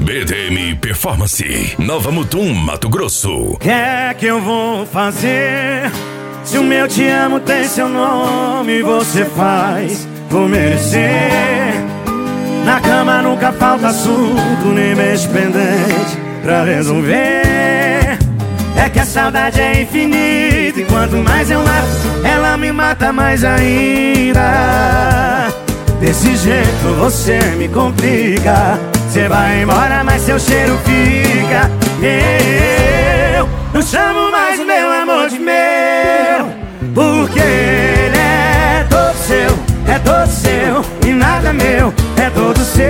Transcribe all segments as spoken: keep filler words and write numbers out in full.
B D M Performance, Nova Mutum, Mato Grosso. O que é que eu vou fazer? Se o meu te amo tem seu nome, você faz por merecer. Na cama nunca falta assunto, nem beijo pendente pra resolver. É que a saudade é infinita e quanto mais eu mato, ela me mata mais ainda. Desse jeito você me complica. Você vai embora, mas seu cheiro fica. Eu não chamo mais o meu amor de meu, porque ele é todo seu, é todo seu e nada meu, é todo seu.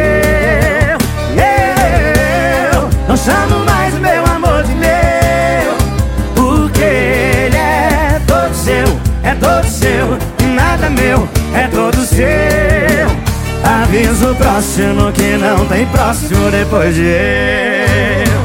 Eu não chamo mais o meu amor de meu, porque ele é todo seu, é todo seu e nada meu, é todo seu. Aviso próximo que não tem próximo depois de eu.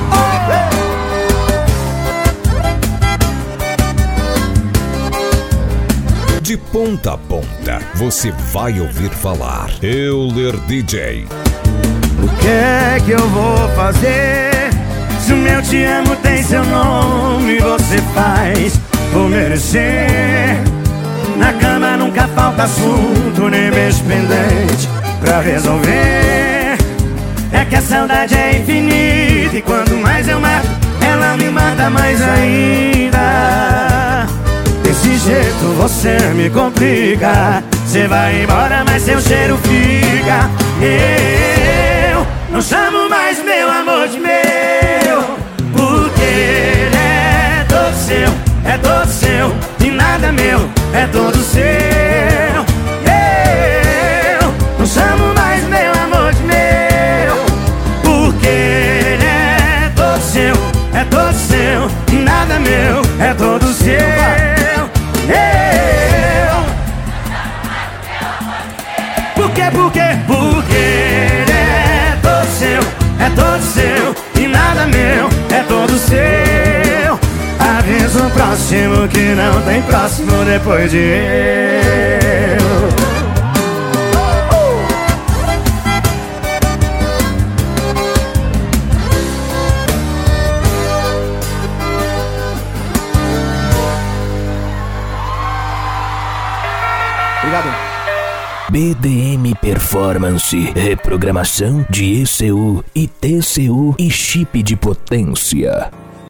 De ponta a ponta, você vai ouvir falar Euler D J. O que é que eu vou fazer? Se o meu te amo tem seu nome, você faz por merecer. Na cama nunca falta assunto, nem beijo pendente pra resolver. É que a saudade é infinita e quanto mais eu mato, ela me mata mais ainda. Desse jeito você me complica. Você vai embora, mas seu cheiro fica. Eu não chamo mais meu amor de meu, porque ele é todo seu, é todo seu e nada meu, é todo seu. Eu não chamo mais meu amor de meu, porque ele é todo seu, é todo seu e nada meu, é todo seu. Eu Por quê, por quê? Porque ele é todo seu, é todo seu e nada meu, é todo seu. Aviso próximo que não tem próximo depois de eu. Obrigado. B D M Performance, reprogramação de E C U e T C U e chip de potência.